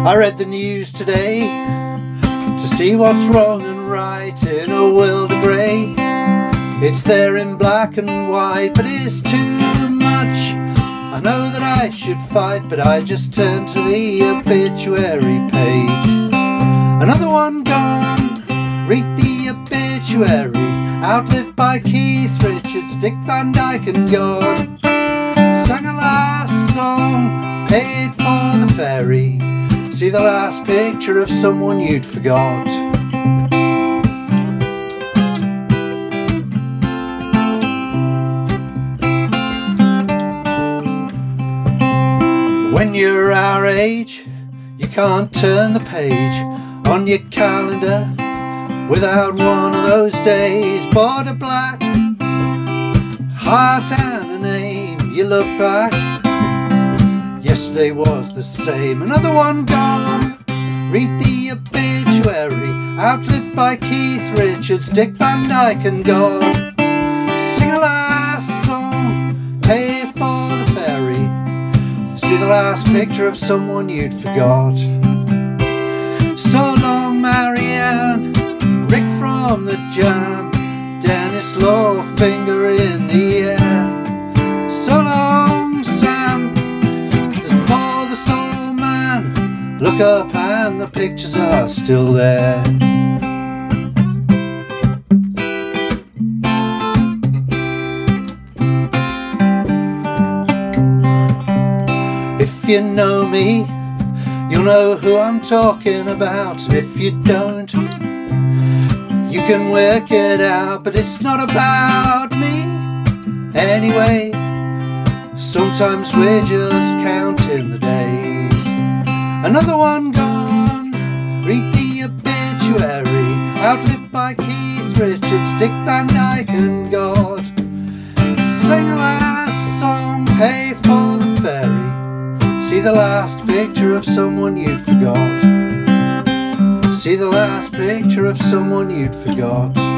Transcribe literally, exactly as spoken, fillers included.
I read the news today to see what's wrong and right in a world of grey. It's there in black and white, but it's too much. I know that I should fight, but I just turn to the obituary page. Another one gone, read the obituary. Outlived by Keith Richards, Dick Van Dyke and God. Sang a last song, paid for the ferry. See the last picture of someone you'd forgot. When you're our age, you can't turn the page on your calendar without one of those days. Border black, heart and a name. You look back, yesterday was the same. Another one gone, read the obituary. Outlived by Keith Richards, Dick Van Dyke and God. Sing a last song, pay for the ferry. See the last picture of someone you'd forgot. So long, Marianne, Rick from the Jam, Dennis Lawfinger in the air. So long, Sam, there's Paul the Soul Man. Look up and the pictures are still there. If you know me, you'll know who I'm talking about. And if you don't, you can work it out. But it's not about me anyway. Sometimes we're just counting the days. Another one gone, read the obituary. Outlived by Keith Richards, Dick Van Dyke and God. Sing the last song, pay for the ferry. See the last picture of someone you'd forgot. See the last picture of someone you'd forgot.